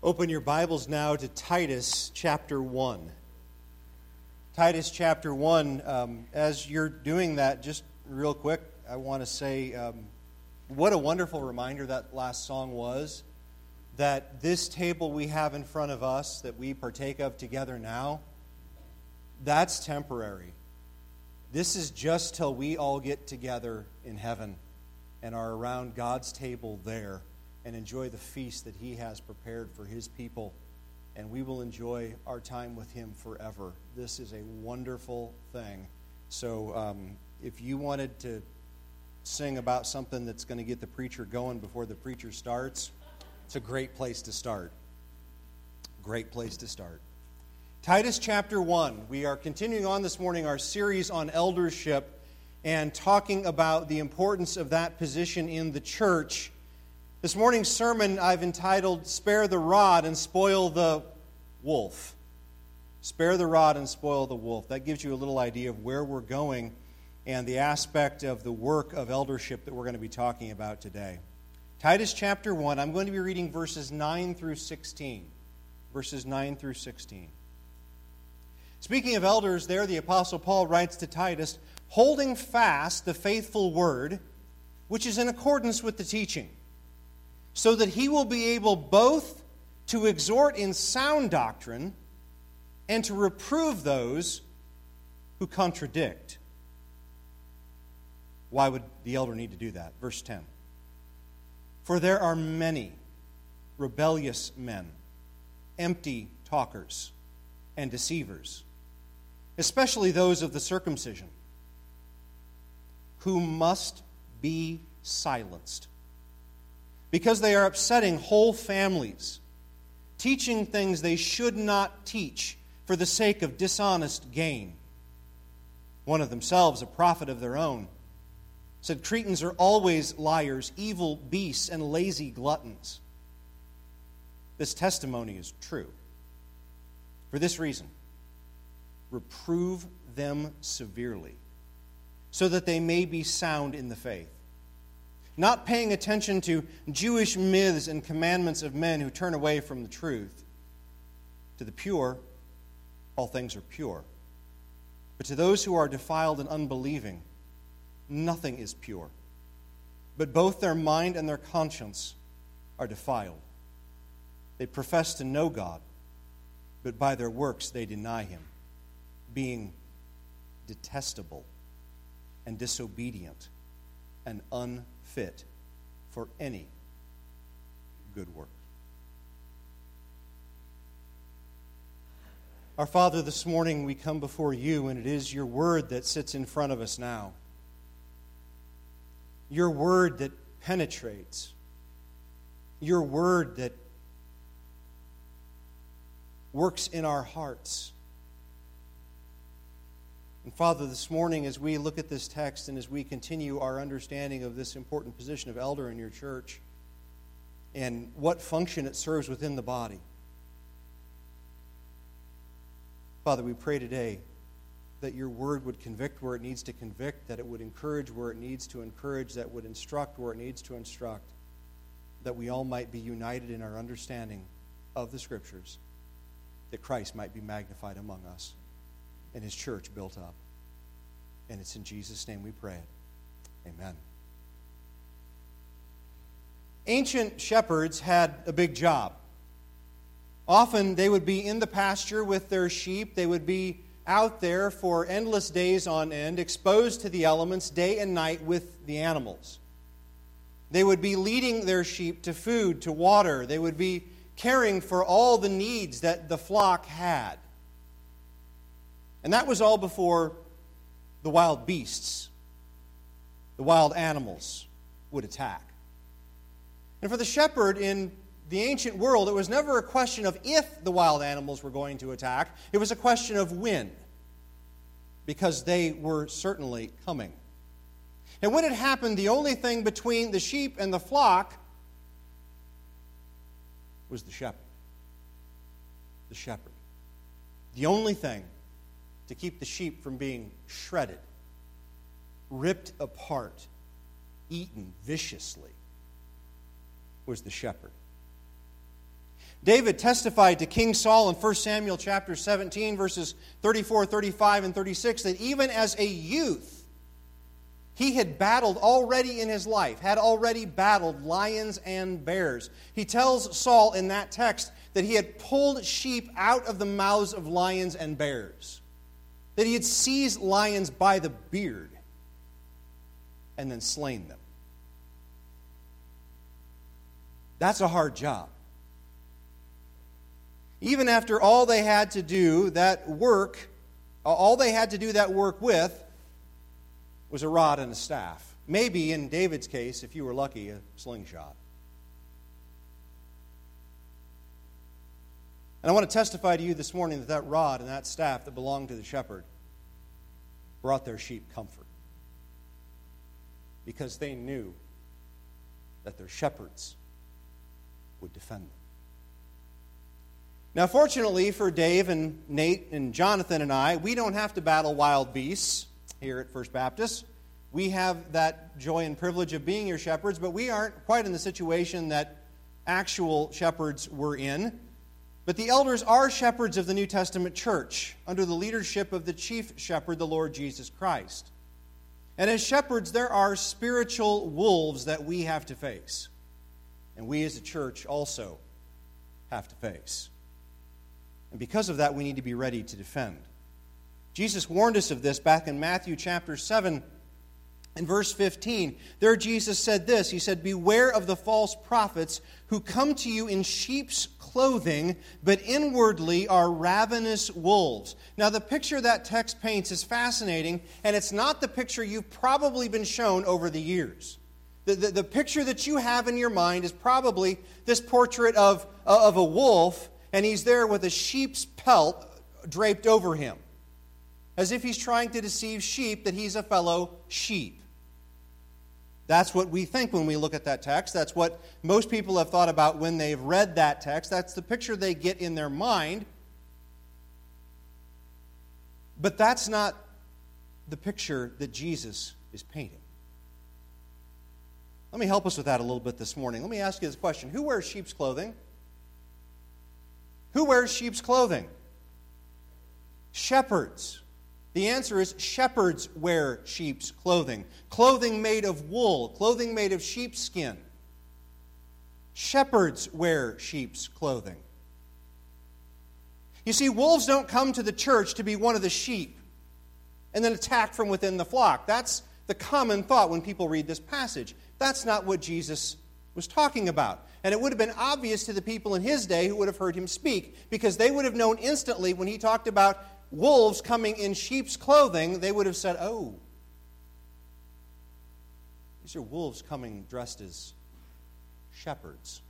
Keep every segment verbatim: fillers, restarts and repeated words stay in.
Open your Bibles now to Titus chapter one. Titus chapter one, um, as you're doing that, just real quick, I want to say um, what a wonderful reminder that last song was, that this table we have in front of us that we partake of together now, that's temporary. This is just till we all get together in heaven and are around God's table there and enjoy the feast that He has prepared for His people. And we will enjoy our time with Him forever. This is a wonderful thing. So um, if you wanted to sing about something that's going to get the preacher going before the preacher starts, it's a great place to start. Great place to start. Titus chapter one. We are continuing on this morning our series on eldership and talking about the importance of that position in the church. This morning's sermon I've entitled, Spare the Rod and Spoil the Wolf. Spare the rod and spoil the wolf. That gives you a little idea of where we're going and the aspect of the work of eldership that we're going to be talking about today. Titus chapter one, I'm going to be reading verses nine through sixteen. Verses nine through sixteen. Speaking of elders there, the Apostle Paul writes to Titus, holding fast the faithful word, which is in accordance with the teaching, so that he will be able both to exhort in sound doctrine and to reprove those who contradict. Why would the elder need to do that? Verse ten. For there are many rebellious men, empty talkers, and deceivers, especially those of the circumcision, who must be silenced, because they are upsetting whole families, teaching things they should not teach for the sake of dishonest gain. One of themselves, a prophet of their own, said, Cretans are always liars, evil beasts, and lazy gluttons. This testimony is true. For this reason, reprove them severely, so that they may be sound in the faith, not paying attention to Jewish myths and commandments of men who turn away from the truth. To the pure, all things are pure. But to those who are defiled and unbelieving, nothing is pure. But both their mind and their conscience are defiled. They profess to know God, but by their works they deny Him, being detestable and disobedient and unfit for any good work. Our Father, this morning we come before You, and it is Your word that sits in front of us now. Your word that penetrates. Your word that works in our hearts. And Father, this morning as we look at this text and as we continue our understanding of this important position of elder in Your church and what function it serves within the body, Father, we pray today that Your word would convict where it needs to convict, that it would encourage where it needs to encourage, that it would instruct where it needs to instruct, that we all might be united in our understanding of the Scriptures, that Christ might be magnified among us and His church built up. And it's in Jesus' name we pray it. Amen. Ancient shepherds had a big job. Often they would be in the pasture with their sheep. They would be out there for endless days on end, exposed to the elements day and night with the animals. They would be leading their sheep to food, to water. They would be caring for all the needs that the flock had. And that was all before the wild beasts, the wild animals, would attack. And for the shepherd in the ancient world, it was never a question of if the wild animals were going to attack. It was a question of when, because they were certainly coming. And when it happened, the only thing between the sheep and the flock was the shepherd. The shepherd. The only thing to keep the sheep from being shredded, ripped apart, eaten viciously, was the shepherd. David testified to King Saul in First Samuel chapter seventeen, verses thirty-four, thirty-five, and thirty-six, that even as a youth, he had battled already in his life, had already battled lions and bears. He tells Saul in that text that he had pulled sheep out of the mouths of lions and bears, that he had seized lions by the beard and then slain them. That's a hard job. Even after all they had to do that work, all they had to do that work with was a rod and a staff. Maybe, in David's case, if you were lucky, a slingshot. And I want to testify to you this morning that that rod and that staff that belonged to the shepherd brought their sheep comfort, because they knew that their shepherds would defend them. Now, fortunately for Dave and Nate and Jonathan and I, we don't have to battle wild beasts here at First Baptist. We have that joy and privilege of being your shepherds, but we aren't quite in the situation that actual shepherds were in. But the elders are shepherds of the New Testament church under the leadership of the chief shepherd, the Lord Jesus Christ. And as shepherds, there are spiritual wolves that we have to face. And we as a church also have to face. And because of that, we need to be ready to defend. Jesus warned us of this back in Matthew chapter seven and verse fifteen. There Jesus said this. He said, "Beware of the false prophets who come to you in sheep's clothing, but inwardly are ravenous wolves." Now, the picture that text paints is fascinating, and it's not the picture you've probably been shown over the years. The, the, the picture that you have in your mind is probably this portrait of, of a wolf, and he's there with a sheep's pelt draped over him, as if he's trying to deceive sheep that he's a fellow sheep. That's what we think when we look at that text. That's what most people have thought about when they've read that text. That's the picture they get in their mind. But that's not the picture that Jesus is painting. Let me help us with that a little bit this morning. Let me ask you this question. Who wears sheep's clothing? Who wears sheep's clothing? Shepherds. The answer is shepherds wear sheep's clothing. Clothing made of wool, clothing made of sheepskin. Shepherds wear sheep's clothing. You see, wolves don't come to the church to be one of the sheep and then attack from within the flock. That's the common thought when people read this passage. That's not what Jesus was talking about. And it would have been obvious to the people in his day who would have heard him speak, because they would have known instantly when he talked about wolves coming in sheep's clothing, they would have said, "Oh, these are wolves coming dressed as shepherds."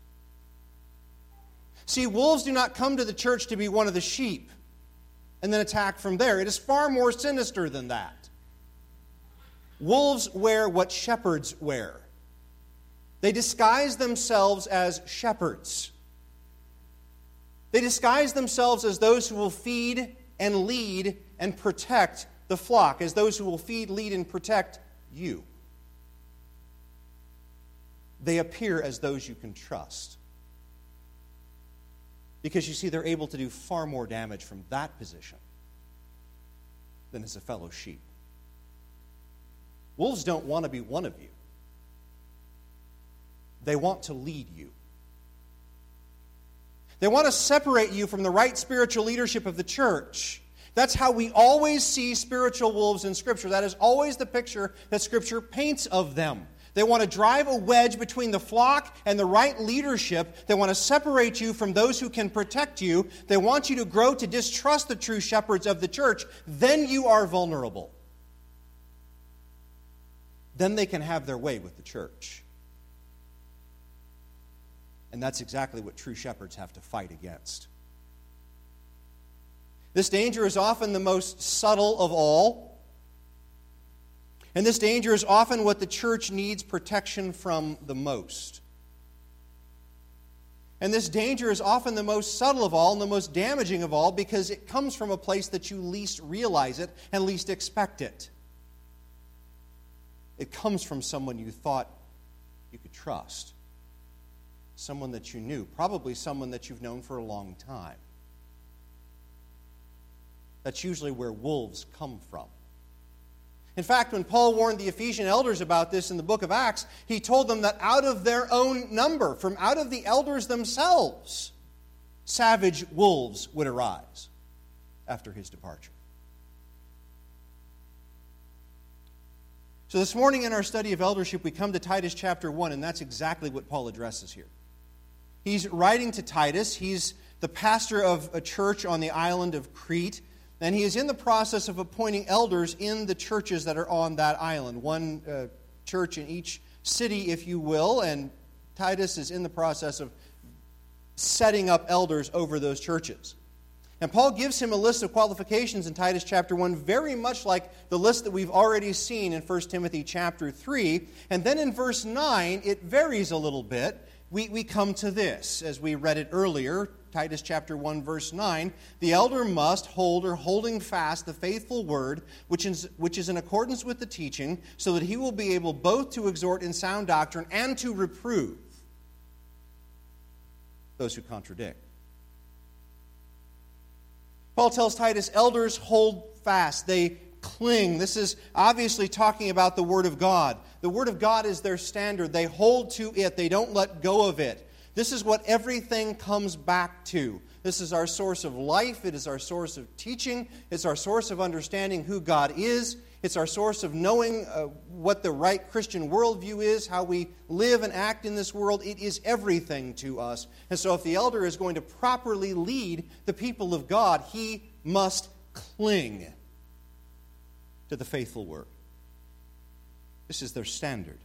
See, wolves do not come to the church to be one of the sheep and then attack from there. It is far more sinister than that. Wolves wear what shepherds wear. They disguise themselves as shepherds. They disguise themselves as those who will feed and lead and protect the flock, as those who will feed, lead, and protect you. They appear as those you can trust. Because you see, they're able to do far more damage from that position than as a fellow sheep. Wolves don't want to be one of you. They want to lead you. They want to separate you from the right spiritual leadership of the church. That's how we always see spiritual wolves in Scripture. That is always the picture that Scripture paints of them. They want to drive a wedge between the flock and the right leadership. They want to separate you from those who can protect you. They want you to grow to distrust the true shepherds of the church. Then you are vulnerable. Then they can have their way with the church. And that's exactly what true shepherds have to fight against. This danger is often the most subtle of all. And this danger is often what the church needs protection from the most. And this danger is often the most subtle of all and the most damaging of all, because it comes from a place that you least realize it and least expect it. It comes from someone you thought you could trust. someone that you knew, probably someone that you've known for a long time. That's usually where wolves come from. In fact, when Paul warned the Ephesian elders about this in the book of Acts, he told them that out of their own number, from out of the elders themselves, savage wolves would arise after his departure. So this morning in our study of eldership, we come to Titus chapter one, and that's exactly what Paul addresses here. He's writing to Titus. He's the pastor of a church on the island of Crete, and he is in the process of appointing elders in the churches that are on that island. One uh, church in each city, if you will, and Titus is in the process of setting up elders over those churches. And Paul gives him a list of qualifications in Titus chapter one, very much like the list that we've already seen in First Timothy chapter three. And then in verse nine, it varies a little bit. We, we come to this, as we read it earlier, Titus chapter one, verse nine, the elder must hold or holding fast the faithful word, which is, which is in accordance with the teaching, so that he will be able both to exhort in sound doctrine and to reprove those who contradict. Paul tells Titus, elders hold fast. They cling. This is obviously talking about the Word of God. The Word of God is their standard. They hold to it. They don't let go of it. This is what everything comes back to. This is our source of life. It is our source of teaching. It's our source of understanding who God is. It's our source of knowing uh, what the right Christian worldview is, how we live and act in this world. It is everything to us. And so if the elder is going to properly lead the people of God, he must cling to the faithful word. This is their standard.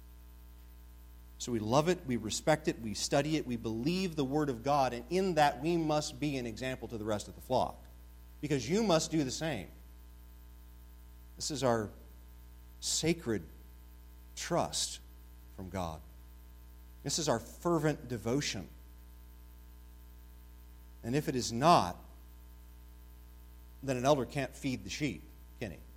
So we love it, we respect it, we study it, we believe the Word of God, and in that we must be an example to the rest of the flock. Because you must do the same. This is our sacred trust from God. This is our fervent devotion. And if it is not, then an elder can't feed the sheep, can he?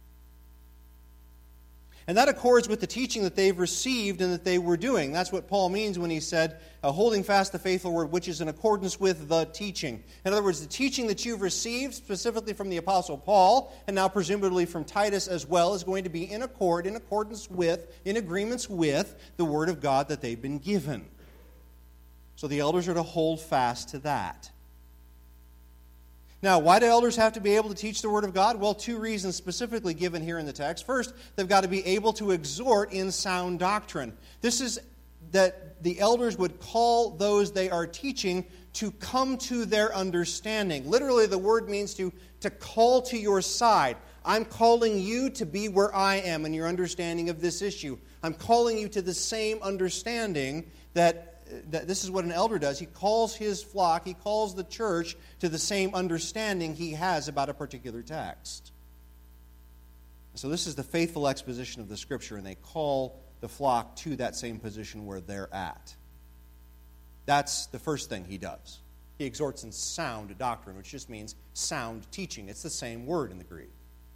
And that accords with the teaching that they've received and that they were doing. That's what Paul means when he said, uh, holding fast the faithful word, which is in accordance with the teaching. In other words, the teaching that you've received, specifically from the Apostle Paul, and now presumably from Titus as well, is going to be in accord, in accordance with, in agreements with the Word of God that they've been given. So the elders are to hold fast to that. Now, why do elders have to be able to teach the Word of God? Well, two reasons specifically given here in the text. First, they've got to be able to exhort in sound doctrine. This is that the elders would call those they are teaching to come to their understanding. Literally, the word means to, to call to your side. I'm calling you to be where I am in your understanding of this issue. I'm calling you to the same understanding that That this is what an elder does. He calls his flock, he calls the church to the same understanding he has about a particular text. So this is the faithful exposition of the Scripture, and they call the flock to that same position where they're at. That's the first thing he does. He exhorts in sound doctrine, which just means sound teaching. It's the same word in the Greek.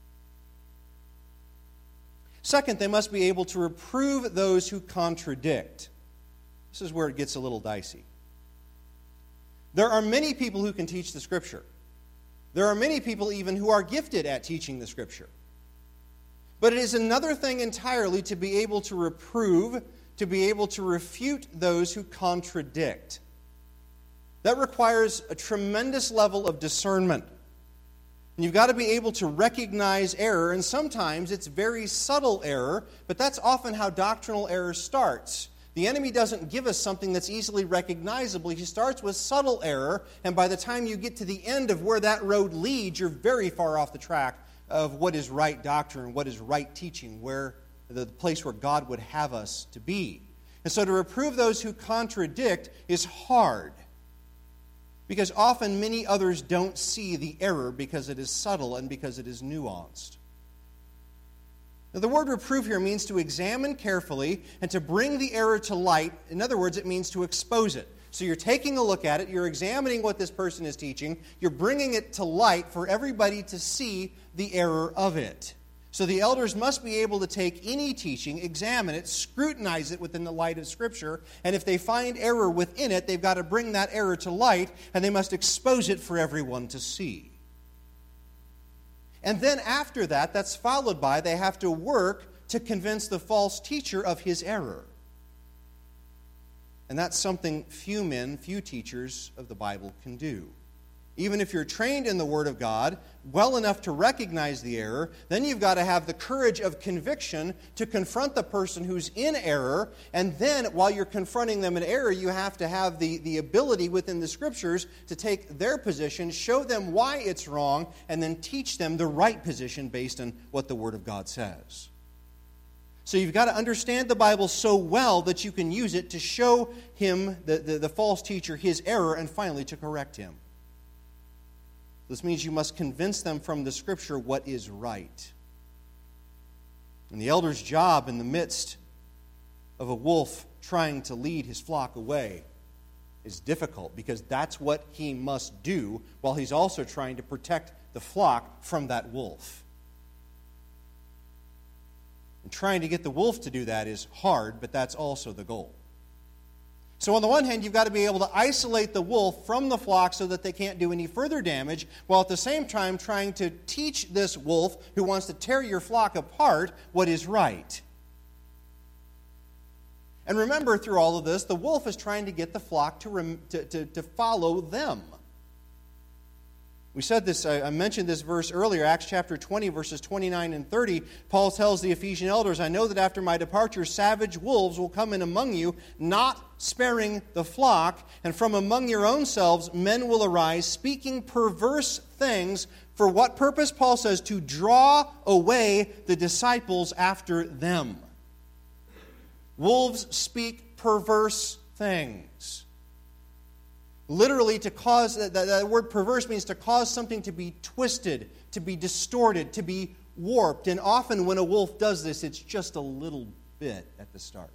Second, they must be able to reprove those who contradict. This is where it gets a little dicey. There are many people who can teach the Scripture. There are many people even who are gifted at teaching the Scripture. But it is another thing entirely to be able to reprove, to be able to refute those who contradict. That requires a tremendous level of discernment. And you've got to be able to recognize error, and sometimes it's very subtle error, but that's often how doctrinal error starts. The enemy doesn't give us something that's easily recognizable. He starts with subtle error, and by the time you get to the end of where that road leads, you're very far off the track of what is right doctrine, what is right teaching, where the place where God would have us to be. And so to reprove those who contradict is hard, because often many others don't see the error because it is subtle and because it is nuanced. Now, the word reprove here means to examine carefully and to bring the error to light. In other words, it means to expose it. So you're taking a look at it, you're examining what this person is teaching, you're bringing it to light for everybody to see the error of it. So the elders must be able to take any teaching, examine it, scrutinize it within the light of Scripture, and if they find error within it, they've got to bring that error to light, and they must expose it for everyone to see. And then after that, that's followed by they have to work to convince the false teacher of his error. And that's something few men, few teachers of the Bible can do. Even if you're trained in the Word of God well enough to recognize the error, then you've got to have the courage of conviction to confront the person who's in error. And then, while you're confronting them in error, you have to have the, the ability within the Scriptures to take their position, show them why it's wrong, and then teach them the right position based on what the Word of God says. So you've got to understand the Bible so well that you can use it to show him, the, the, the false teacher, his error, and finally to correct him. This means you must convince them from the Scripture what is right. And the elder's job in the midst of a wolf trying to lead his flock away is difficult, because that's what he must do while he's also trying to protect the flock from that wolf. And trying to get the wolf to do that is hard, but that's also the goal. So on the one hand, you've got to be able to isolate the wolf from the flock so that they can't do any further damage, while at the same time trying to teach this wolf who wants to tear your flock apart what is right. And remember, through all of this, the wolf is trying to get the flock to, rem- to, to, to follow them. We said this, I mentioned this verse earlier, Acts chapter twenty, verses twenty-nine and thirty. Paul tells the Ephesian elders, I know that after my departure, savage wolves will come in among you, not sparing the flock, and from among your own selves men will arise, speaking perverse things. For what purpose? Paul says, to draw away the disciples after them. Wolves speak perverse things. Literally, to cause, that, that word perverse means to cause something to be twisted, to be distorted, to be warped. And often when a wolf does this, it's just a little bit at the start.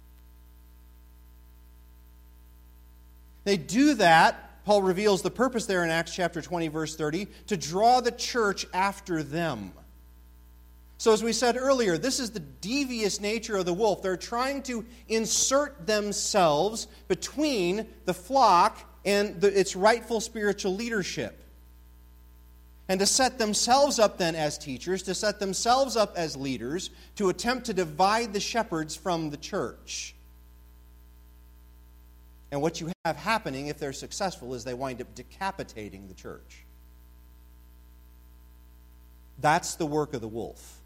They do that, Paul reveals the purpose there in Acts chapter twenty, verse thirty, to draw the church after them. So as we said earlier, this is the devious nature of the wolf. They're trying to insert themselves between the flock and the, its rightful spiritual leadership. And to set themselves up then as teachers, to set themselves up as leaders, to attempt to divide the shepherds from the church. And what you have happening, if they're successful, is they wind up decapitating the church. That's the work of the wolf.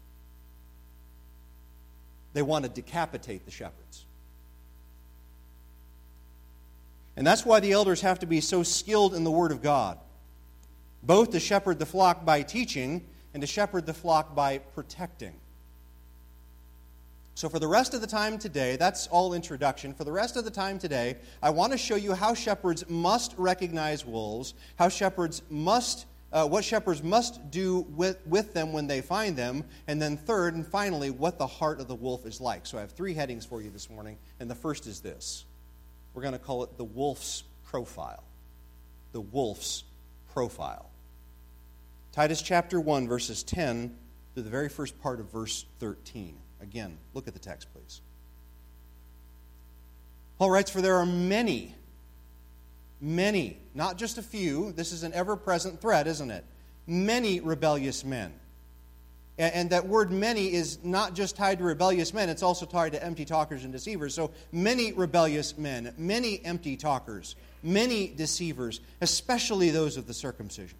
They want to decapitate the shepherds. And that's why the elders have to be so skilled in the Word of God, both to shepherd the flock by teaching and to shepherd the flock by protecting. So for the rest of the time today, that's all introduction. For the rest of the time today, I want to show you how shepherds must recognize wolves, how shepherds must, uh, what shepherds must do with, with them when they find them, and then third and finally, what the heart of the wolf is like. So I have three headings for you this morning, and the first is this. We're going to call it the wolf's profile. The wolf's profile. Titus chapter one, verses ten to the very first part of verse thirteen. Again, look at the text, please. Paul writes, for there are many, many, not just a few, this is an ever-present threat, isn't it? Many rebellious men. And that word many is not just tied to rebellious men, it's also tied to empty talkers and deceivers. So many rebellious men, many empty talkers, many deceivers, especially those of the circumcision,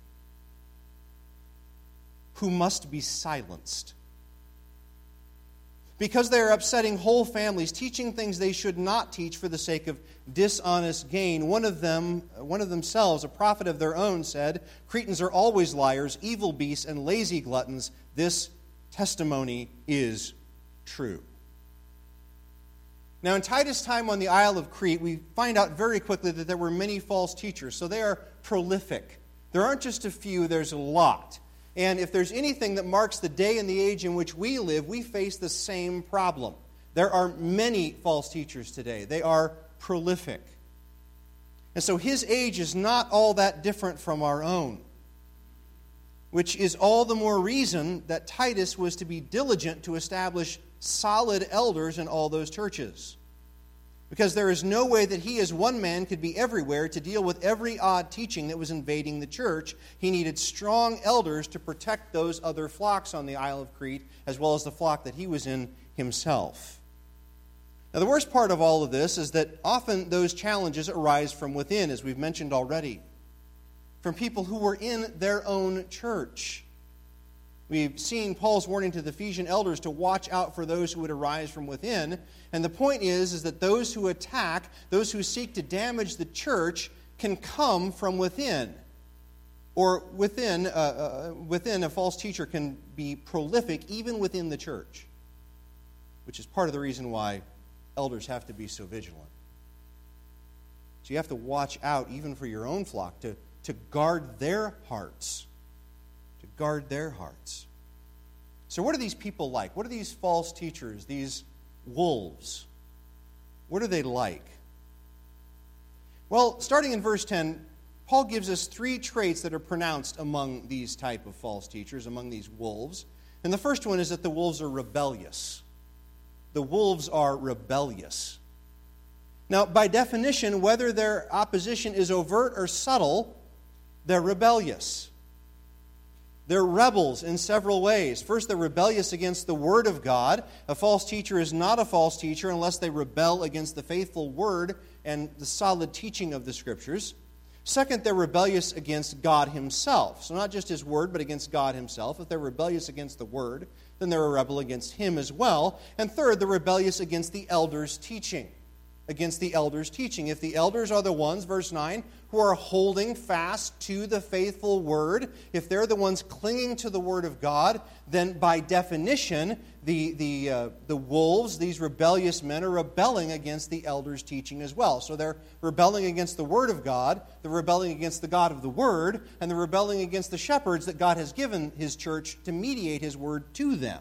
who must be silenced. Because they are upsetting whole families, teaching things they should not teach for the sake of dishonest gain. One of them, one of themselves, a prophet of their own, said, Cretans are always liars, evil beasts, and lazy gluttons. This testimony is true. Now, in Titus' time on the Isle of Crete, we find out very quickly that there were many false teachers. So they are prolific. There aren't just a few, there's a lot. And if there's anything that marks the day and the age in which we live, we face the same problem. There are many false teachers today. They are prolific. And so his age is not all that different from our own. which is all the more reason that Titus was to be diligent to establish solid elders in all those churches. Because there is no way that he as one man could be everywhere to deal with every odd teaching that was invading the church. He needed strong elders to protect those other flocks on the Isle of Crete, as well as the flock that he was in himself. Now, the worst part of all of this is that often those challenges arise from within, as we've mentioned already, from people who were in their own church. We've seen Paul's warning to the Ephesian elders to watch out for those who would arise from within. And the point is, is that those who attack, those who seek to damage the church, can come from within. Or within, uh, uh, within a false teacher can be prolific even within the church, which is part of the reason why elders have to be so vigilant. So you have to watch out even for your own flock to, to guard their hearts. To guard their hearts. So what are these people like? What are these false teachers, these wolves? What are they like? Well, starting in verse ten, Paul gives us three traits that are pronounced among these type of false teachers, among these wolves. And the first one is that the wolves are rebellious. The wolves are rebellious. Now, by definition, whether their opposition is overt or subtle, they're rebellious. They're rebels in several ways. First, they're rebellious against the Word of God. A false teacher is not a false teacher unless they rebel against the faithful Word and the solid teaching of the Scriptures. Second, they're rebellious against God Himself. So not just His Word, but against God Himself. If they're rebellious against the Word, then they're a rebel against Him as well. And third, they're rebellious against the elders' teaching. Against the elders' teaching. If the elders are the ones, verse nine, who are holding fast to the faithful Word, if they're the ones clinging to the Word of God, then by definition, the, the, uh, the wolves, these rebellious men, are rebelling against the elders' teaching as well. So they're rebelling against the Word of God, they're rebelling against the God of the Word, and they're rebelling against the shepherds that God has given His church to mediate His Word to them.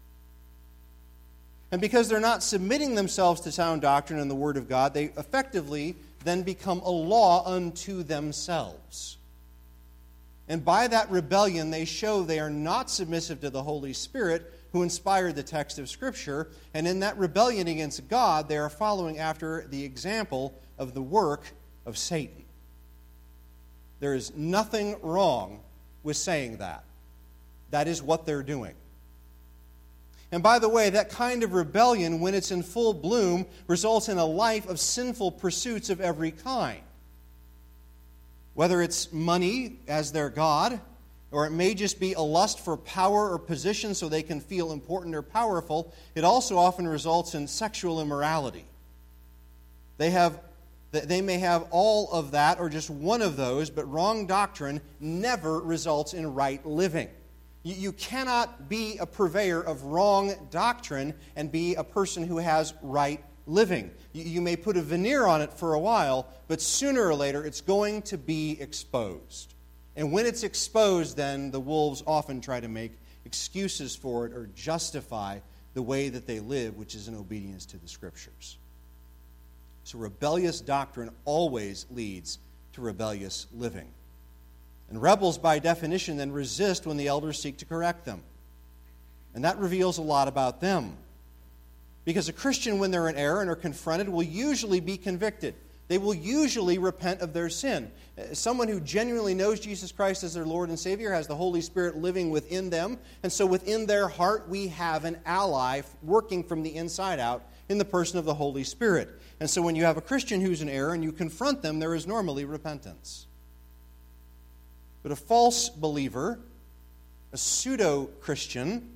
And because they're not submitting themselves to sound doctrine and the Word of God, they effectively then become a law unto themselves. And by that rebellion, they show they are not submissive to the Holy Spirit who inspired the text of Scripture. And in that rebellion against God, they are following after the example of the work of Satan. There is nothing wrong with saying that. That is what they're doing. And by the way, that kind of rebellion, when it's in full bloom, results in a life of sinful pursuits of every kind. Whether it's money as their god, or it may just be a lust for power or position so they can feel important or powerful, it also often results in sexual immorality. They have, they may have all of that or just one of those, but wrong doctrine never results in right living. You cannot be a purveyor of wrong doctrine and be a person who has right living. You may put a veneer on it for a while, but sooner or later it's going to be exposed. And when it's exposed, then the wolves often try to make excuses for it or justify the way that they live, which is in obedience to the Scriptures. So rebellious doctrine always leads to rebellious living. And rebels, by definition, then resist when the elders seek to correct them. And that reveals a lot about them. Because a Christian, when they're in error and are confronted, will usually be convicted. They will usually repent of their sin. Someone who genuinely knows Jesus Christ as their Lord and Savior has the Holy Spirit living within them. And so within their heart, we have an ally working from the inside out in the person of the Holy Spirit. And so when you have a Christian who's in error and you confront them, there is normally repentance. But a false believer, a pseudo-Christian,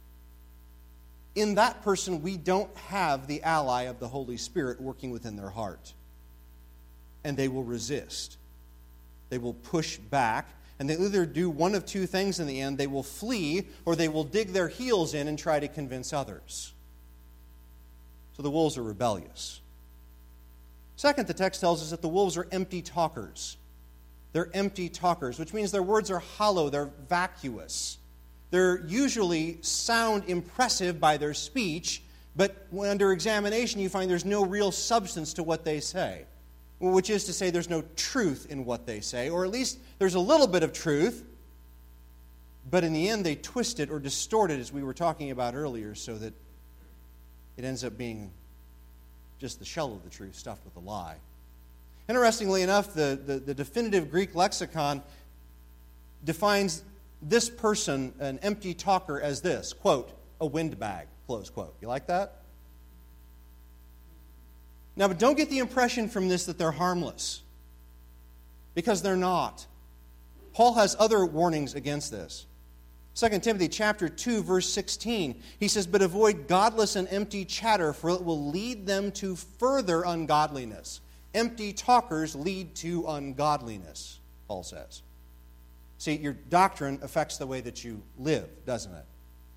in that person we don't have the ally of the Holy Spirit working within their heart. And they will resist. They will push back. And they either do one of two things in the end. They will flee or they will dig their heels in and try to convince others. So the wolves are rebellious. Second, the text tells us that the wolves are empty talkers. They're empty talkers, which means their words are hollow, they're vacuous. They're usually sound impressive by their speech, but when under examination you find there's no real substance to what they say, which is to say there's no truth in what they say, or at least there's a little bit of truth, but in the end they twist it or distort it, as we were talking about earlier, so that it ends up being just the shell of the truth stuffed with a lie. Interestingly enough, the, the, the definitive Greek lexicon defines this person, an empty talker, as this, quote, a windbag, close quote. You like that? Now, but don't get the impression from this that they're harmless, because they're not. Paul has other warnings against this. Second Timothy chapter two, verse sixteen, he says, "But avoid godless and empty chatter, for it will lead them to further ungodliness." Empty talkers lead to ungodliness, Paul says. See, your doctrine affects the way that you live, doesn't it?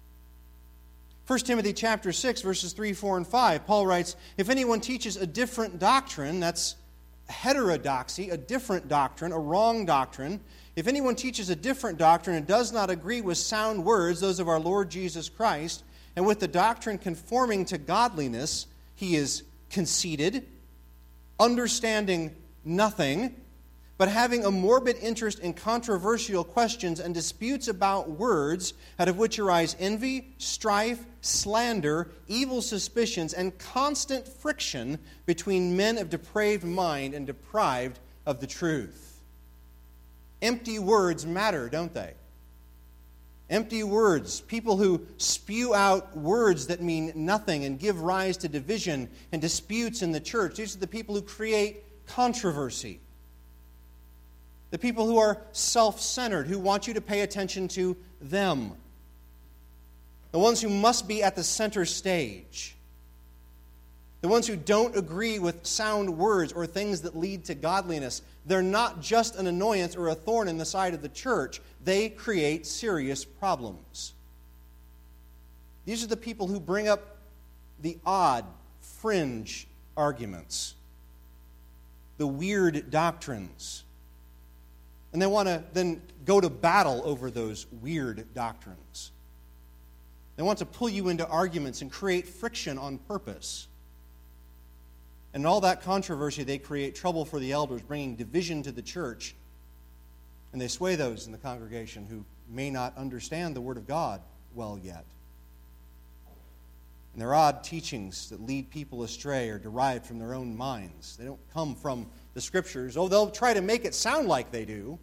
First Timothy chapter six, verses three, four, and five, Paul writes, "If anyone teaches a different doctrine," that's heterodoxy, a different doctrine, a wrong doctrine. "If anyone teaches a different doctrine and does not agree with sound words, those of our Lord Jesus Christ, and with the doctrine conforming to godliness, he is conceited, understanding nothing, but having a morbid interest in controversial questions and disputes about words, out of which arise envy, strife, slander, evil suspicions, and constant friction between men of depraved mind and deprived of the truth." Empty words matter, don't they? Empty words, people who spew out words that mean nothing and give rise to division and disputes in the church. These are the people who create controversy. The people who are self-centered, who want you to pay attention to them. The ones who must be at the center stage. The ones who don't agree with sound words or things that lead to godliness. They're not just an annoyance or a thorn in the side of the church. They create serious problems. These are the people who bring up the odd, fringe arguments, the weird doctrines. And they want to then go to battle over those weird doctrines. They want to pull you into arguments and create friction on purpose. And in all that controversy, they create trouble for the elders, bringing division to the church. And they sway those in the congregation who may not understand the Word of God well yet. And their odd teachings that lead people astray are derived from their own minds. They don't come from the Scriptures. Oh, they'll try to make it sound like they do.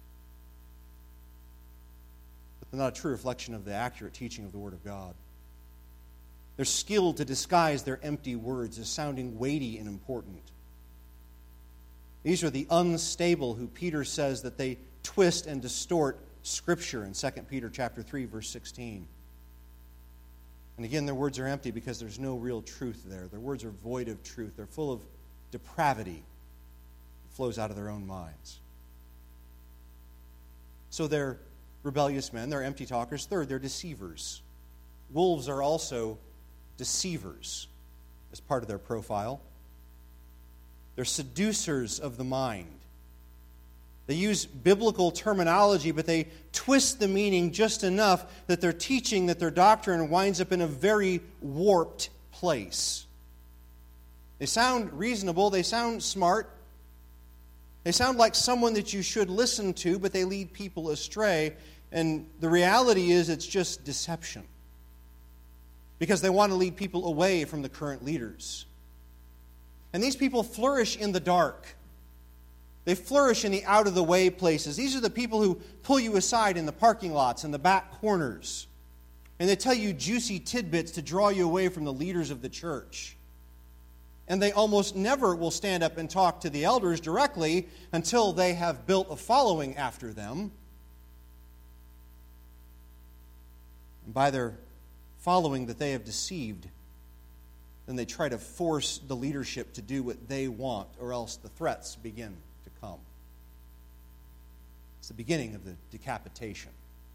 But they're not a true reflection of the accurate teaching of the Word of God. They're skilled to disguise their empty words as sounding weighty and important. These are the unstable who Peter says that they twist and distort Scripture in Second Peter chapter three, verse sixteen. And again, their words are empty because there's no real truth there. Their words are void of truth. They're full of depravity that flows out of their own minds. So they're rebellious men. They're empty talkers. Third, they're deceivers. Wolves are also deceivers as part of their profile. They're seducers of the mind. They use biblical terminology, but they twist the meaning just enough that their teaching, that their doctrine winds up in a very warped place. They sound reasonable, they sound smart, they sound like someone that you should listen to, but they lead people astray, and the reality is it's just deception. Because they want to lead people away from the current leaders. And these people flourish in the dark. They flourish in the out-of-the-way places. These are the people who pull you aside in the parking lots and the back corners. And they tell you juicy tidbits to draw you away from the leaders of the church. And they almost never will stand up and talk to the elders directly until they have built a following after them. And by their following that they have deceived, then they try to force the leadership to do what they want, or else the threats begin to come. It's the beginning of the decapitation.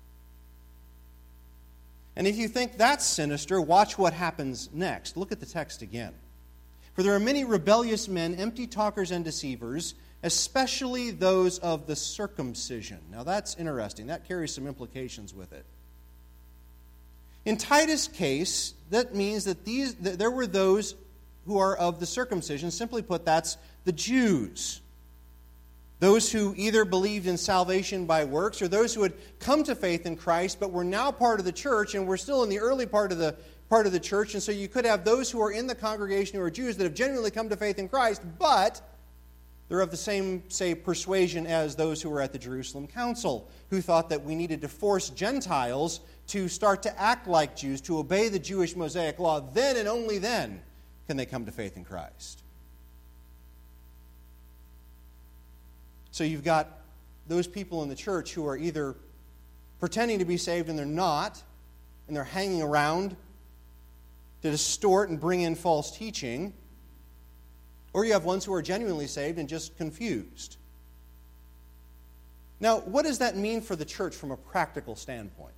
And if you think that's sinister, watch what happens next. Look at the text again. "For there are many rebellious men, empty talkers and deceivers, especially those of the circumcision." Now that's interesting. That carries some implications with it. In Titus' case, that means that these that there were those who are of the circumcision. Simply put, that's the Jews. Those who either believed in salvation by works, or those who had come to faith in Christ but were now part of the church and were still in the early part of the part of the church. And so you could have those who are in the congregation who are Jews that have genuinely come to faith in Christ, but they're of the same, say, persuasion as those who were at the Jerusalem Council, who thought that we needed to force Gentiles to start to act like Jews, to obey the Jewish Mosaic law. Then and only then can they come to faith in Christ. So you've got those people in the church who are either pretending to be saved and they're not, and they're hanging around to distort and bring in false teaching, or you have ones who are genuinely saved and just confused. Now, what does that mean for the church from a practical standpoint?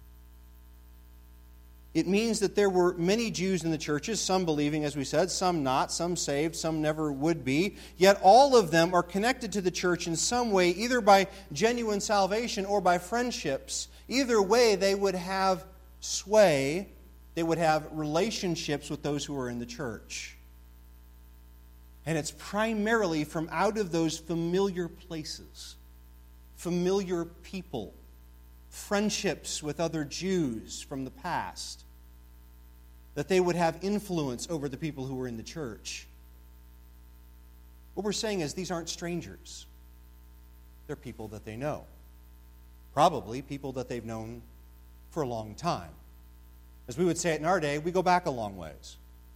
It means that there were many Jews in the churches, some believing, as we said, some not, some saved, some never would be. Yet all of them are connected to the church in some way, either by genuine salvation or by friendships. Either way, they would have sway, they would have relationships with those who are in the church. And it's primarily from out of those familiar places, familiar people, friendships with other Jews from the past, that they would have influence over the people who were in the church. What we're saying is these aren't strangers. They're people that they know. Probably people that they've known for a long time. As we would say it in our day, we go back a long ways.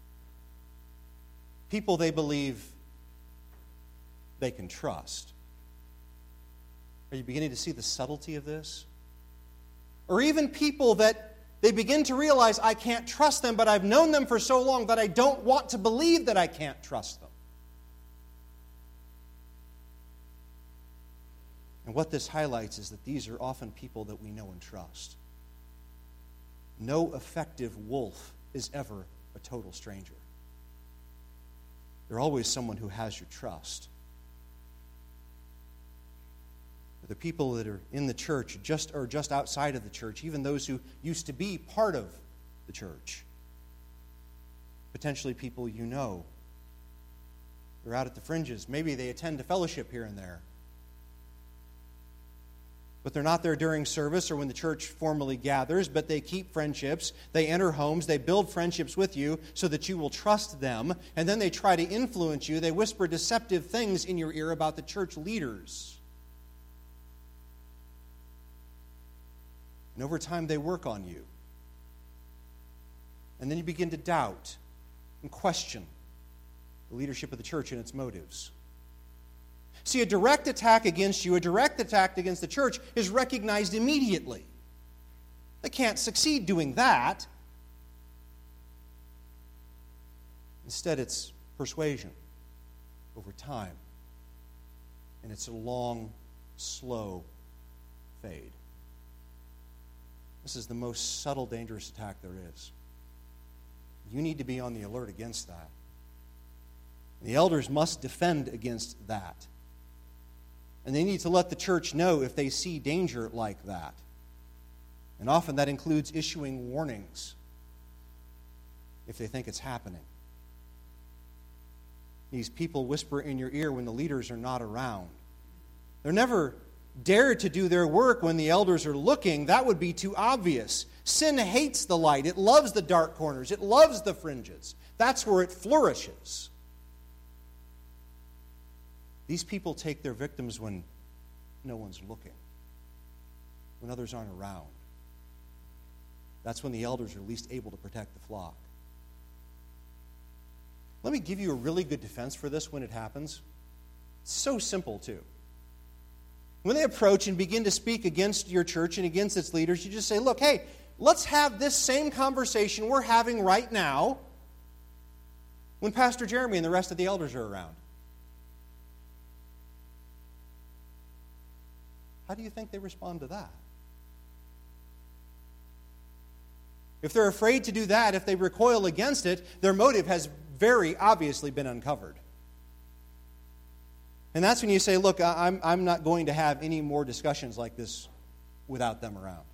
People they believe they can trust. Are you beginning to see the subtlety of this? Or even people that they begin to realize, I can't trust them, but I've known them for so long that I don't want to believe that I can't trust them. And what this highlights is that these are often people that we know and trust. No effective wolf is ever a total stranger. They're always someone who has your trust. The people that are in the church just or just outside of the church, even those who used to be part of the church, potentially people you know. They're out at the fringes. Maybe they attend a fellowship here and there. But they're not there during service or when the church formally gathers, but they keep friendships. They enter homes. They build friendships with you so that you will trust them. And then they try to influence you. They whisper deceptive things in your ear about the church leaders. And over time, they work on you. And then you begin to doubt and question the leadership of the church and its motives. See, a direct attack against you, a direct attack against the church is recognized immediately. They can't succeed doing that. Instead, it's persuasion over time. And it's a long, slow fade. This is the most subtle, dangerous attack there is. You need to be on the alert against that. The elders must defend against that. And they need to let the church know if they see danger like that. And often that includes issuing warnings if they think it's happening. These people whisper in your ear when the leaders are not around. They're never dared to do their work when the elders are looking. That would be too obvious. Sin hates the light. It loves the dark corners. It loves the fringes. That's where it flourishes. These people take their victims when no one's looking, when others aren't around. That's when the elders are least able to protect the flock. Let me give you a really good defense for this when it happens. It's so simple, too. When they approach and begin to speak against your church and against its leaders, you just say, look, hey, let's have this same conversation we're having right now when Pastor Jeremy and the rest of the elders are around. How do you think they respond to that? If they're afraid to do that, if they recoil against it, their motive has very obviously been uncovered. And that's when you say, look, I'm, I'm not going to have any more discussions like this without them around.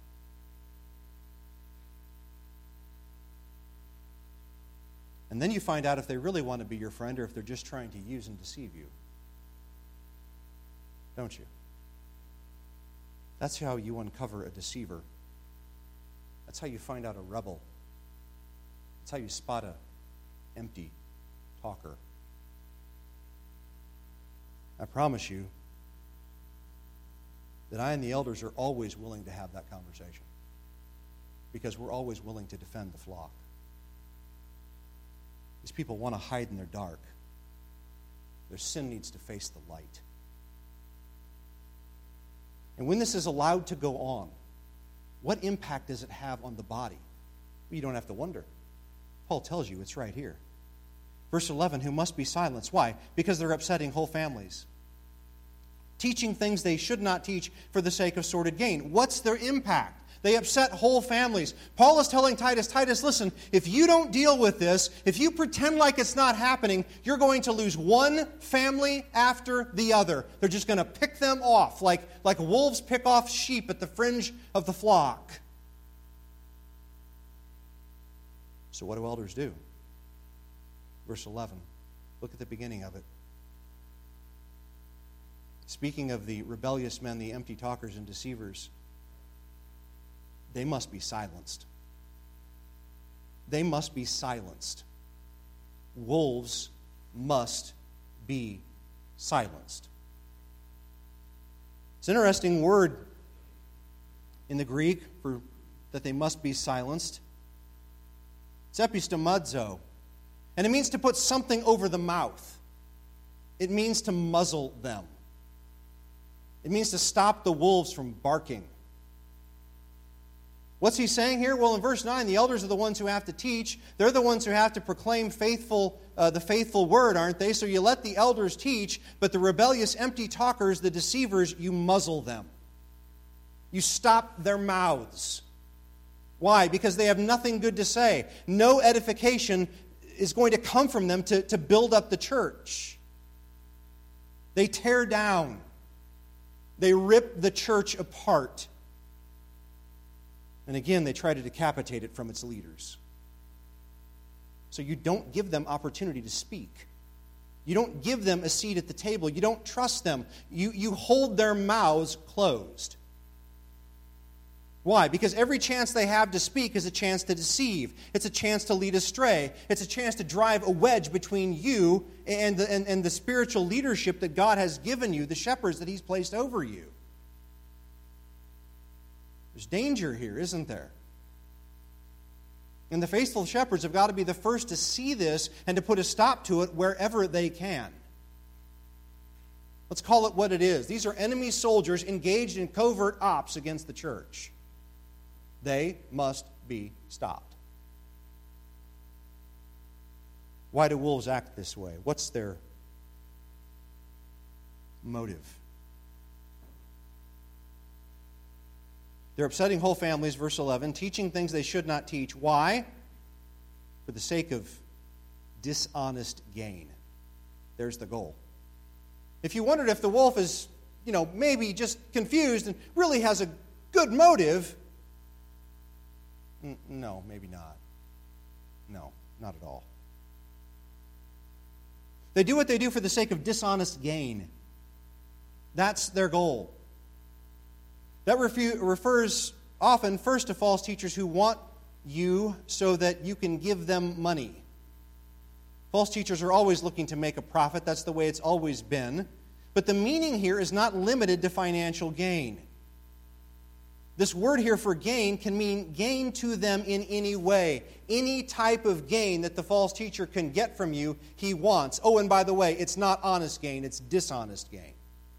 And then you find out if they really want to be your friend or if they're just trying to use and deceive you. don't you? That's how you uncover a deceiver. That's how you find out a rebel. That's how you spot a empty talker. I promise you that I and the elders are always willing to have that conversation because we're always willing to defend the flock. These people want to hide in their dark. Their sin needs to face the light. And when this is allowed to go on, what impact does it have on the body? Well, you don't have to wonder. Paul tells you it's right here. Verse eleven, who must be silenced. Why? Because they're upsetting whole families. Teaching things they should not teach for the sake of sordid gain. What's their impact? They upset whole families. Paul is telling Titus, Titus, listen, if you don't deal with this, if you pretend like it's not happening, you're going to lose one family after the other. They're just going to pick them off like, like wolves pick off sheep at the fringe of the flock. So what do elders do? Verse eleven. Look at the beginning of it. Speaking of the rebellious men, the empty talkers and deceivers, they must be silenced. They must be silenced. Wolves must be silenced. It's an interesting word in the Greek for that they must be silenced. It's epistomazo, and it means to put something over the mouth. It means to muzzle them. It means to stop the wolves from barking. What's he saying here? Well, in verse nine, the elders are the ones who have to teach. They're the ones who have to proclaim faithful, uh, the faithful word, aren't they? So you let the elders teach, but the rebellious, empty talkers, the deceivers, you muzzle them. You stop their mouths. Why? Because they have nothing good to say. No edification is going to come from them to, to build up the church. They tear down. They rip the church apart. And again, they try to decapitate it from its leaders. So you don't give them opportunity to speak. You don't give them a seat at the table. You don't trust them. You, you hold their mouths closed. Why? Because every chance they have to speak is a chance to deceive. It's a chance to lead astray. It's a chance to drive a wedge between you and the, and, and the spiritual leadership that God has given you, the shepherds that He's placed over you. There's danger here, isn't there? And the faithful shepherds have got to be the first to see this and to put a stop to it wherever they can. Let's call it what it is. These are enemy soldiers engaged in covert ops against the church. They must be stopped. Why do wolves act this way? What's their motive? They're upsetting whole families, verse eleven, teaching things they should not teach. Why? For the sake of dishonest gain. There's the goal. If you wondered if the wolf is, you know, maybe just confused and really has a good motive, n- no, maybe not. No, not at all. They do what they do for the sake of dishonest gain. That's their goal. That refu- refers often first to false teachers who want you so that you can give them money. False teachers are always looking to make a profit. That's the way it's always been. But the meaning here is not limited to financial gain. This word here for gain can mean gain to them in any way. Any type of gain that the false teacher can get from you, he wants. Oh, and by the way, it's not honest gain, it's dishonest gain.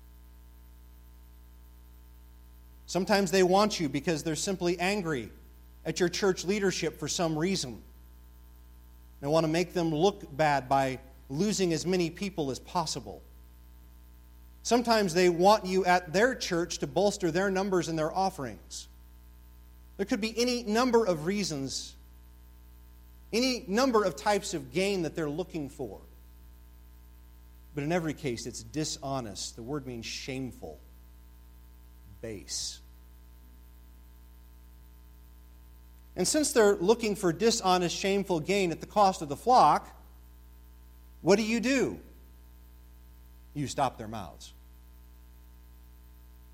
Sometimes they want you because they're simply angry at your church leadership for some reason. They want to make them look bad by losing as many people as possible. Sometimes they want you at their church to bolster their numbers and their offerings. There could be any number of reasons, any number of types of gain that they're looking for. But in every case, it's dishonest. The word means shameful, base. And since they're looking for dishonest, shameful gain at the cost of the flock, what do you do? You stop their mouths.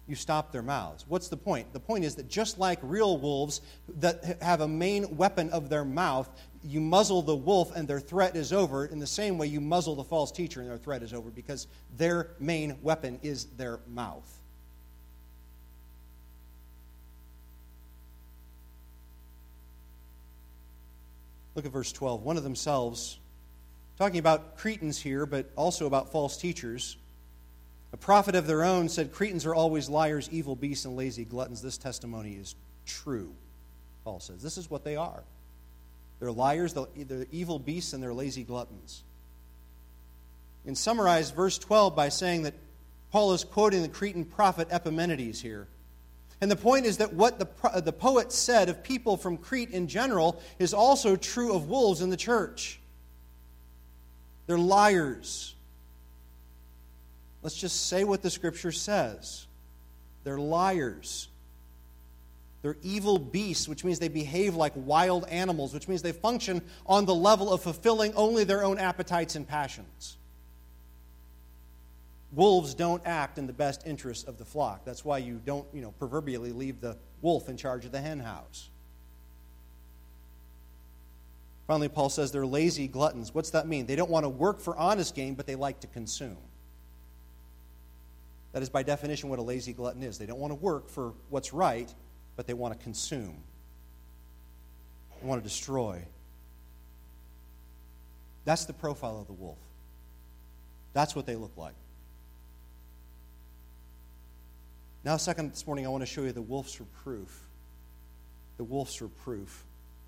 you stop their mouths. What's the point? The point is that just like real wolves that have a main weapon of their mouth, you muzzle the wolf and their threat is over. In the same way, you muzzle the false teacher and their threat is over, because their main weapon is their mouth. Look at verse twelve. One of themselves, talking about Cretans here, but also about false teachers. A prophet of their own said, Cretans are always liars, evil beasts, and lazy gluttons. This testimony is true, Paul says. This is what they are. They're liars, they're evil beasts, and they're lazy gluttons. And summarize verse twelve by saying that Paul is quoting the Cretan prophet Epimenides here. And the point is that what the, the poet said of people from Crete in general is also true of wolves in the church. They're liars. Let's just say what the Scripture says. They're liars. They're evil beasts, which means they behave like wild animals, which means they function on the level of fulfilling only their own appetites and passions. Wolves don't act in the best interests of the flock. That's why you don't, you know, proverbially leave the wolf in charge of the hen house. Finally, Paul says they're lazy gluttons. What's that mean? They don't want to work for honest gain, but they like to consume. That is by definition what a lazy glutton is. They don't want to work for what's right, but they want to consume. They want to destroy. That's the profile of the wolf. That's what they look like. Now, second, this morning I want to show you the wolf's reproof. The wolf's reproof.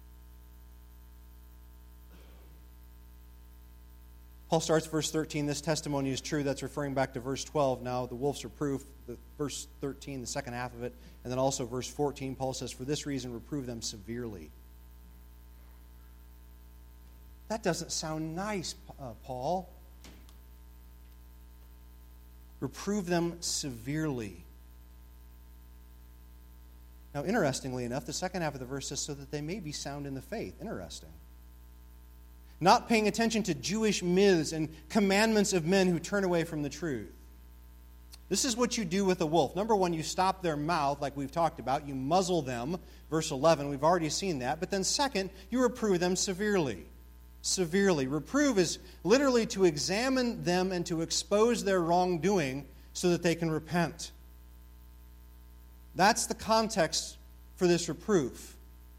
Paul starts verse thirteen, this testimony is true. That's referring back to verse twelve. Now, the wolf's reproof, the verse thirteen, the second half of it, and then also verse fourteen, Paul says, for this reason, reprove them severely. That doesn't sound nice, uh, Paul. Reprove them severely. Now, interestingly enough, the second half of the verse says, so that they may be sound in the faith. Interesting. Not paying attention to Jewish myths and commandments of men who turn away from the truth. This is what you do with a wolf. Number one, you stop their mouth, like we've talked about. You muzzle them, verse eleven. We've already seen that. But then second, you reprove them severely. Severely. Reprove is literally to examine them and to expose their wrongdoing so that they can repent. That's the context for this reproof.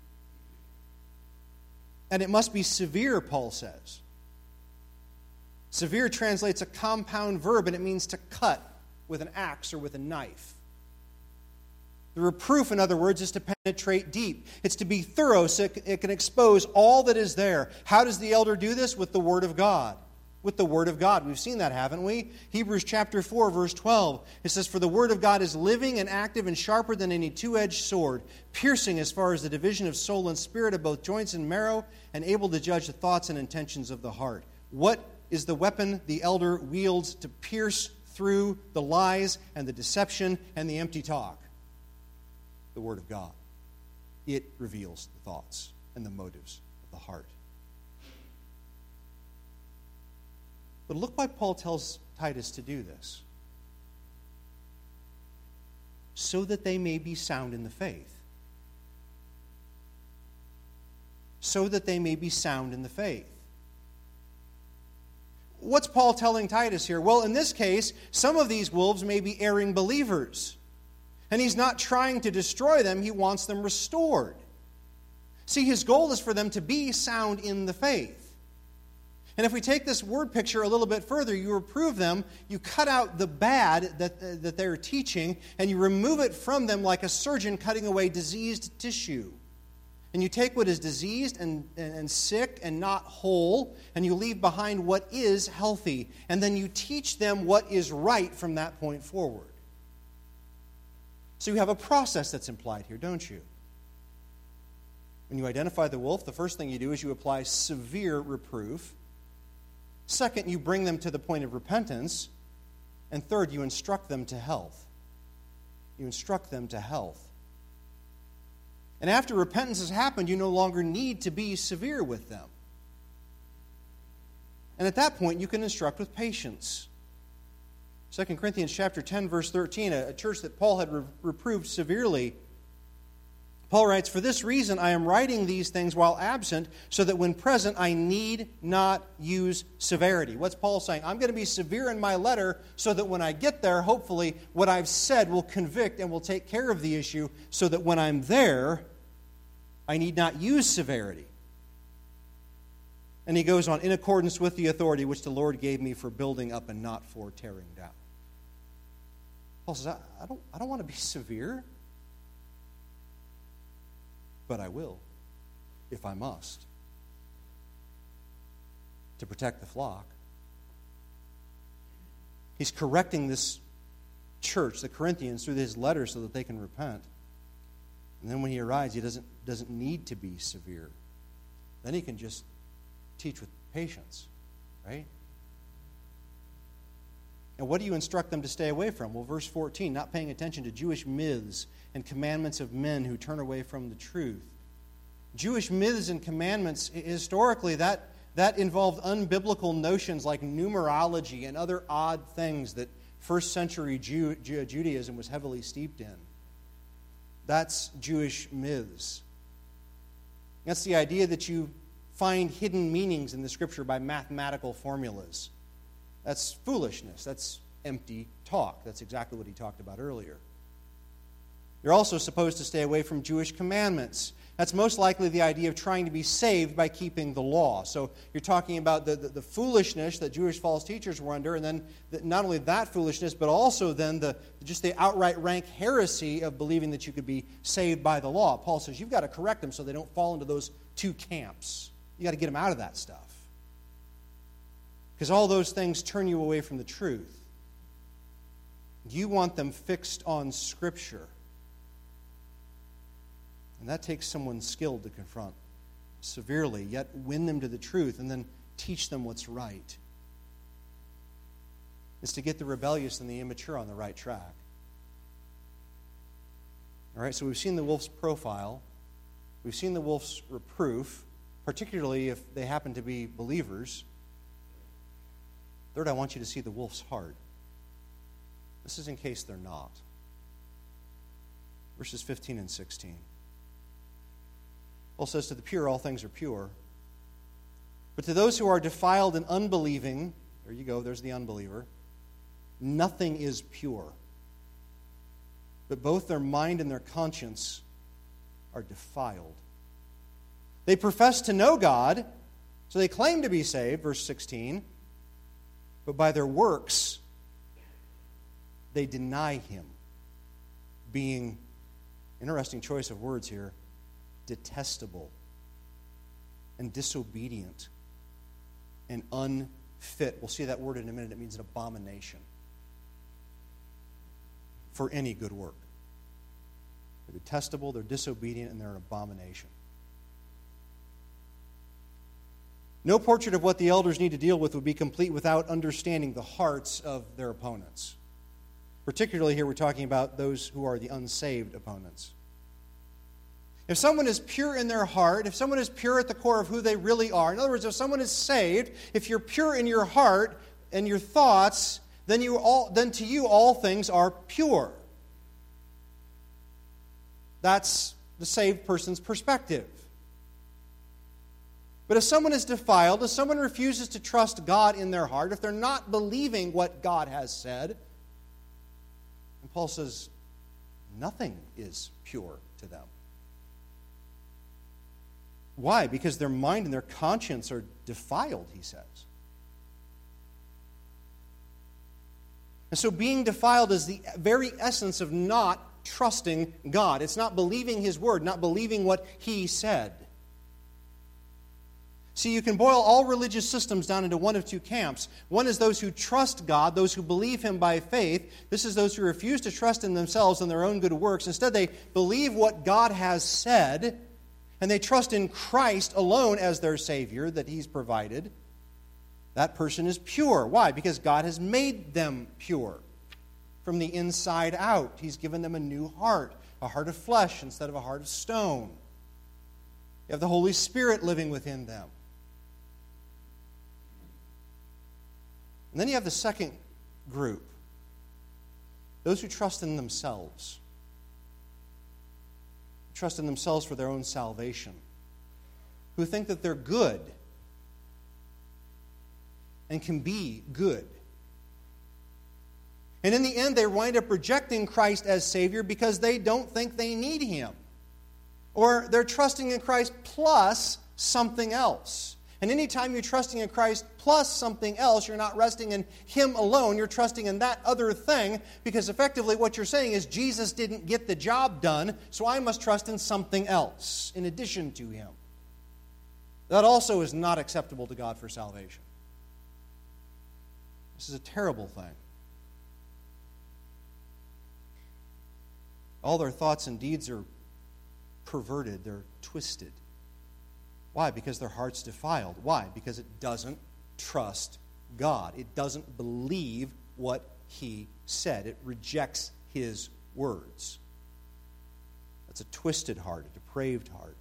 And it must be severe, Paul says. Severe translates a compound verb, and it means to cut with an axe or with a knife. The reproof, in other words, is to penetrate deep. It's to be thorough so it can expose all that is there. How does the elder do this? With the Word of God. With the Word of God. We've seen that, haven't we? Hebrews chapter four, verse twelve. It says, for the Word of God is living and active and sharper than any two-edged sword, piercing as far as the division of soul and spirit, of both joints and marrow, and able to judge the thoughts and intentions of the heart. What is the weapon the elder wields to pierce through the lies and the deception and the empty talk? The Word of God. It reveals the thoughts and the motives of the heart. But look why Paul tells Titus to do this. So that they may be sound in the faith. So that they may be sound in the faith. What's Paul telling Titus here? Well, in this case, some of these wolves may be erring believers. And he's not trying to destroy them, he wants them restored. See, his goal is for them to be sound in the faith. And if we take this word picture a little bit further, you reprove them, you cut out the bad that, uh, that they're teaching, and you remove it from them like a surgeon cutting away diseased tissue. And you take what is diseased and, and, and sick and not whole, and you leave behind what is healthy. And then you teach them what is right from that point forward. So you have a process that's implied here, don't you? When you identify the wolf, the first thing you do is you apply severe reproof. Second, you bring them to the point of repentance. And third, you instruct them to health. You instruct them to health. And after repentance has happened, you no longer need to be severe with them. And at that point, you can instruct with patience. Second Corinthians chapter ten, verse thirteen, a, a church that Paul had re- reproved severely. Paul writes, "For this reason I am writing these things while absent, so that when present I need not use severity." What's Paul saying? I'm going to be severe in my letter so that when I get there, hopefully what I've said will convict and will take care of the issue, so that when I'm there, I need not use severity. And he goes on, "In accordance with the authority which the Lord gave me for building up and not for tearing down." Paul says, I, I don't, I don't want to be severe. But I will, if I must, to protect the flock. He's correcting this church, the Corinthians, through his letter so that they can repent. And then when he arrives, he doesn't, doesn't need to be severe. Then he can just teach with patience, right? And what do you instruct them to stay away from? Well, verse fourteen, not paying attention to Jewish myths and commandments of men who turn away from the truth. Jewish myths and commandments, historically, that, that involved unbiblical notions like numerology and other odd things that first century Jew, Judaism was heavily steeped in. That's Jewish myths. That's the idea that you find hidden meanings in the Scripture by mathematical formulas. That's foolishness. That's empty talk. That's exactly what he talked about earlier. You're also supposed to stay away from Jewish commandments. That's most likely the idea of trying to be saved by keeping the law. So you're talking about the, the, the foolishness that Jewish false teachers were under, and then the, not only that foolishness, but also then the just the outright rank heresy of believing that you could be saved by the law. Paul says you've got to correct them so they don't fall into those two camps. You've got to get them out of that stuff. Because all those things turn you away from the truth. You want them fixed on Scripture. And that takes someone skilled to confront severely, yet win them to the truth and then teach them what's right. It's to get the rebellious and the immature on the right track. All right, so we've seen the wolf's profile. We've seen the wolf's reproof, particularly if they happen to be believers. Third, I want you to see the wolf's heart. This is in case they're not. Verses fifteen and sixteen. Paul says, "To the pure all things are pure. But to those who are defiled and unbelieving," there you go, there's the unbeliever, "nothing is pure. But both their mind and their conscience are defiled. They profess to know God, so they claim to be saved," verse sixteen, "but by their works they deny Him, being," interesting choice of words here, "detestable and disobedient and unfit." We'll see that word in a minute. It means an abomination for any good work. They're detestable, they're disobedient, and they're an abomination. No portrait of what the elders need to deal with would be complete without understanding the hearts of their opponents. Particularly here we're talking about those who are the unsaved opponents. If someone is pure in their heart, if someone is pure at the core of who they really are, in other words, if someone is saved, if you're pure in your heart and your thoughts, then you all, then to you all things are pure. That's the saved person's perspective. But if someone is defiled, if someone refuses to trust God in their heart, if they're not believing what God has said, and Paul says, nothing is pure to them. Why? Because their mind and their conscience are defiled, he says. And so being defiled is the very essence of not trusting God. It's not believing His word, not believing what He said. See, you can boil all religious systems down into one of two camps. One is those who trust God, those who believe Him by faith. This is those who refuse to trust in themselves and their own good works. Instead, they believe what God has said, and they trust in Christ alone as their Savior that He's provided. That person is pure. Why? Because God has made them pure from the inside out. He's given them a new heart, a heart of flesh instead of a heart of stone. You have the Holy Spirit living within them. And then you have the second group, Those who trust in themselves. Trust in themselves for their own salvation. Who think that they're good and can be good. And in the end, they wind up rejecting Christ as Savior because they don't think they need Him. Or they're trusting in Christ plus something else. And anytime you're trusting in Christ plus something else, you're not resting in Him alone. You're trusting in that other thing because effectively what you're saying is Jesus didn't get the job done, so I must trust in something else in addition to Him. That also is not acceptable to God for salvation. This is a terrible thing. All their thoughts and deeds are perverted, they're twisted. Why? Because their heart's defiled. Why? Because it doesn't trust God. It doesn't believe what He said. It rejects His words. That's a twisted heart, a depraved heart.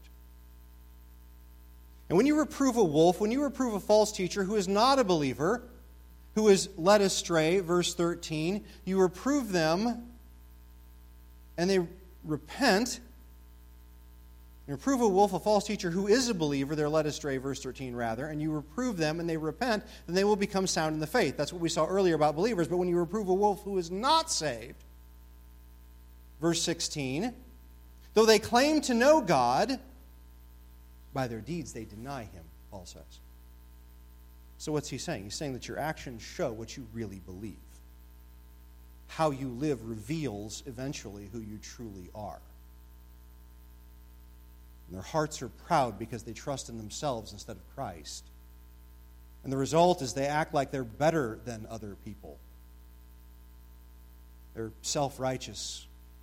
And when you reprove a wolf, when you reprove a false teacher who is not a believer, who is led astray, verse thirteen, you reprove them and they repent. You reprove a wolf, a false teacher who is a believer, they're led astray, verse thirteen rather, and you reprove them and they repent, then they will become sound in the faith. That's what we saw earlier about believers. But when you reprove a wolf who is not saved, verse sixteen, though they claim to know God, by their deeds they deny Him, Paul says. So what's he saying? He's saying that your actions show what you really believe. How you live reveals eventually who you truly are. And their hearts are proud because they trust in themselves instead of Christ. And the result is they act like they're better than other people. They're self-righteous.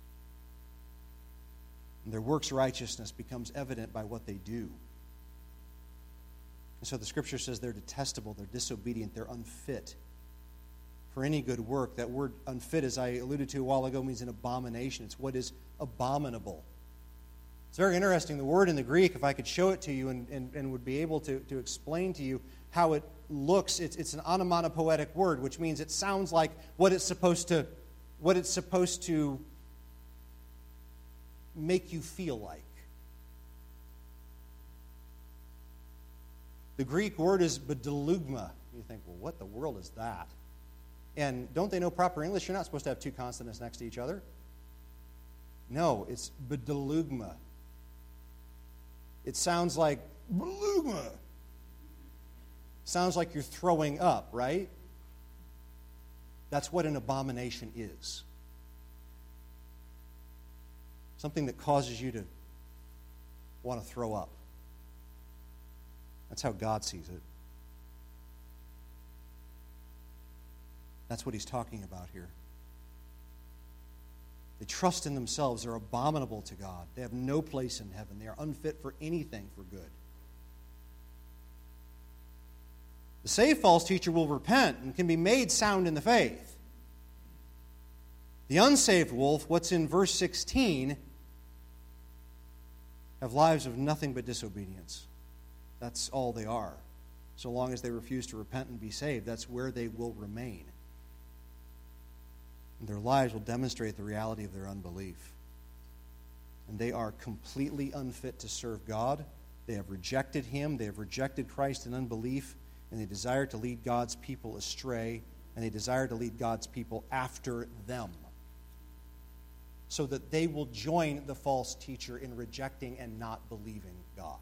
And their works righteousness becomes evident by what they do. And so the Scripture says they're detestable, they're disobedient, they're unfit for any good work. That word unfit, as I alluded to a while ago, means an abomination. It's what is abominable. It's very interesting. The word in the Greek, if I could show it to you and, and, and would be able to, to explain to you how it looks, it's, it's an onomatopoetic word, which means it sounds like what it's supposed to, what it's supposed to make you feel like. The Greek word is bedolugma. You think, well, what the world is that? And don't they know proper English? You're not supposed to have two consonants next to each other. No, it's bedolugma. It sounds like bedolugma. Sounds like you're throwing up, right? That's what an abomination is. Something that causes you to want to throw up. That's how God sees it. That's what he's talking about here. They trust in themselves. They're abominable to God. They have no place in heaven. They are unfit for anything for good. The saved false teacher will repent and can be made sound in the faith. The unsaved wolf, what's in verse sixteen, have lives of nothing but disobedience. That's all they are. So long as they refuse to repent and be saved, that's where they will remain. And their lives will demonstrate the reality of their unbelief. And they are completely unfit to serve God. They have rejected Him. They have rejected Christ in unbelief. And they desire to lead God's people astray. And they desire to lead God's people after them, so that they will join the false teacher in rejecting and not believing God.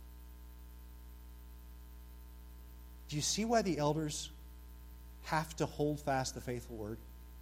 Do you see why the elders have to hold fast the faithful word?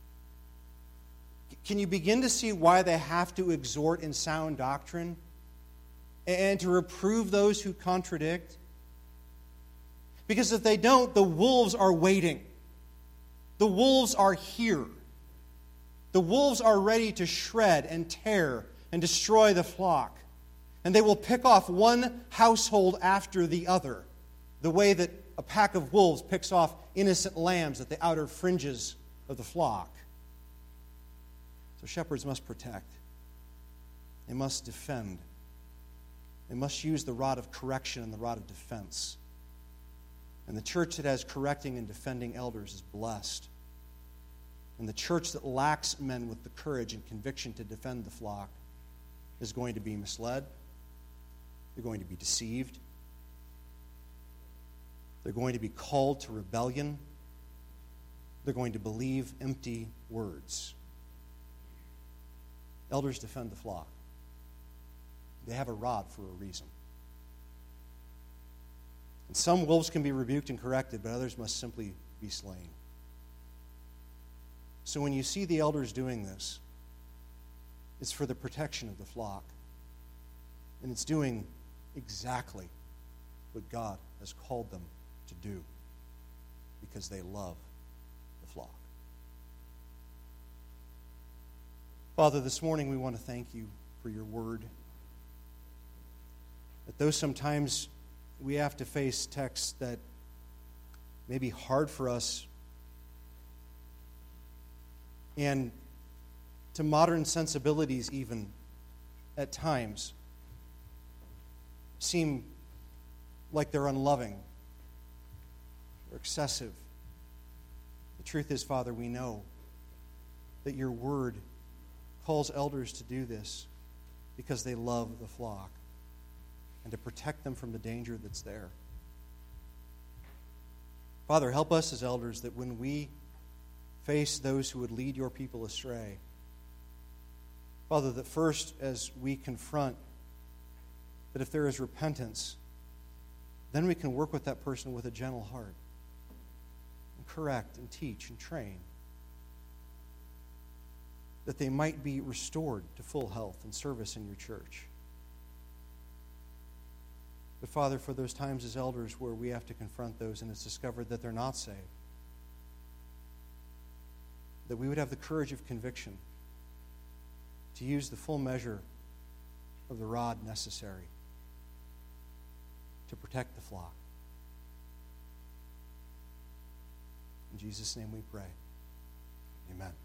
Can you begin to see why they have to exhort in sound doctrine and to reprove those who contradict? Because if they don't, the wolves are waiting. The wolves are here. The wolves are ready to shred and tear and destroy the flock. And they will pick off one household after the other, the way that a pack of wolves picks off innocent lambs at the outer fringes of the flock. So shepherds must protect. They must defend. They must use the rod of correction and the rod of defense. And the church that has correcting and defending elders is blessed. And the church that lacks men with the courage and conviction to defend the flock is going to be misled. They're going to be deceived. They're going to be called to rebellion. They're going to believe empty words. Elders defend the flock. They have a rod for a reason. And some wolves can be rebuked and corrected, but others must simply be slain. So when you see the elders doing this, it's for the protection of the flock. And it's doing exactly what God has called them to do because they love the flock. Father, this morning we want to thank you for your word. That though sometimes we have to face texts that may be hard for us and to modern sensibilities even at times seem like they're unloving or excessive. The truth is, Father, we know that your word calls elders to do this because they love the flock and to protect them from the danger that's there. Father, help us as elders that when we face those who would lead your people astray, Father, that first as we confront, that if there is repentance, then we can work with that person with a gentle heart and correct and teach and train, that they might be restored to full health and service in your church. But Father, for those times as elders where we have to confront those and it's discovered that they're not saved, that we would have the courage of conviction to use the full measure of the rod necessary to protect the flock. In Jesus' name we pray. Amen.